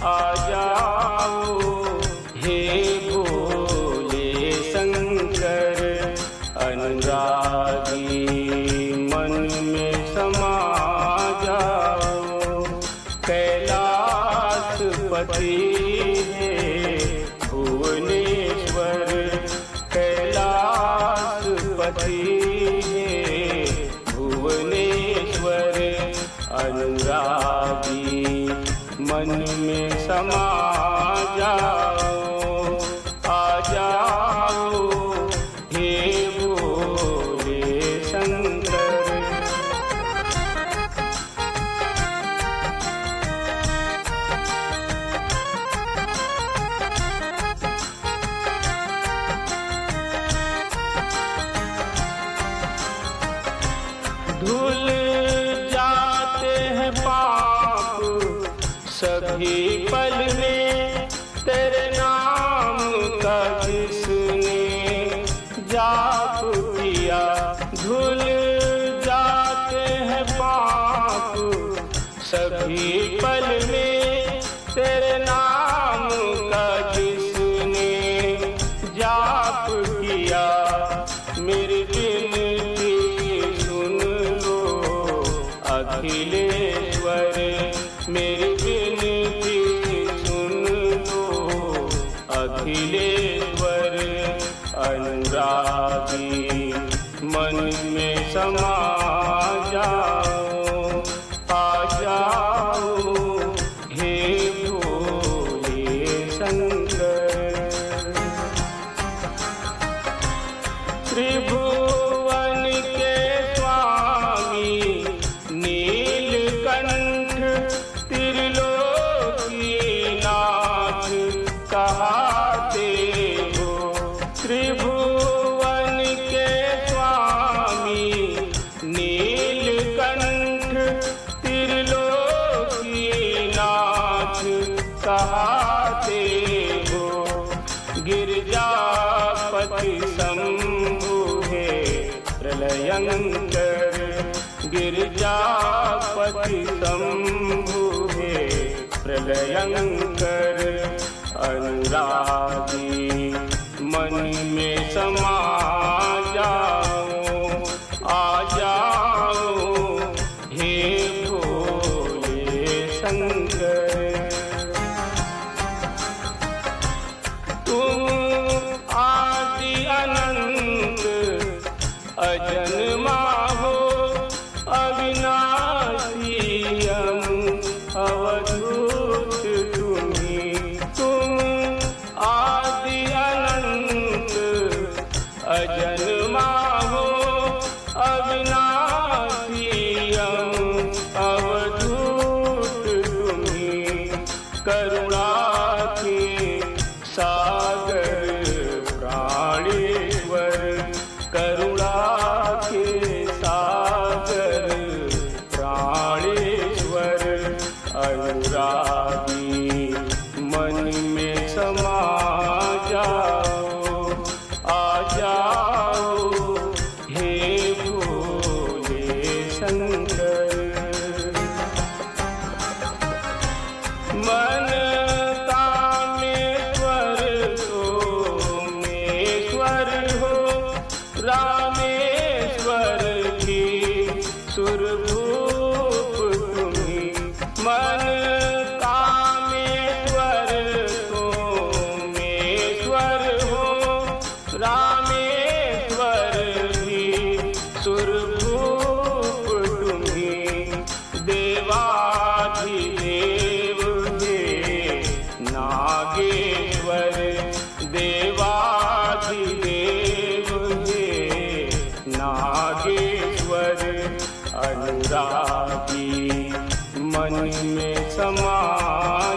आ जाओ हे भोले शंकर, अनुरागी मन में समा जाओ। कैलाशपति है भुवनेश्वर, कैलाशपति है भुवनेश्वर, अनुरागी मन में समा जाओ। आ जाओ हे भोले शंकर। धुल जाते हैं पाप सभी पल में, तेरे नाम का जिसने जाप किया। धुल जाते हैं पाप सभी पल में, तेरे नाम का जिसने जाप किया। मेरी विनती सुन लो अखिलेश्वर, मेरी विनती सुन लो अखिलेश्वर, अनुरागी मन में समा जाओ। आ जाओ हे भोले शंकर। त्रिभुवन के स्वामी नीलकंठ, त्रिलोकीनाथ कहाते हो। त्रिभुवन के स्वामी नीलकंठ, त्रिलोकीनाथ कहाते हो। गिरजापति शंभु है प्रलयंकर, गिरजापति शंभु है प्रलयंकर, अनुरागी मन में समा जाओ। आ जाओ हे भोले शंकर। तुम आदि अनंत अजन्मा हो, अविनाशी अवधूत तुम्ही। तुम आदि अनंत अजन्मा हो, अविनाशी अवधूत तुम्ही। करुणा के सागर प्राणेश्वर, करुणा के सागर प्राणेश्वर, अनुरागी मन में समा जाओ। आ जाओ हे भोले शंकर। मन कामेश्वर सोमेश्वर हो, रामेश्वर की सुरभूप तुम्ही। मन कामेश्वर सोमेश्वर हो, रामेश्वर की सुरभूप तुम्ही। देवाधिदेव हे नागेश्वर, देवाधिदेव हे नागेश्वर, अनुरागी मन में समा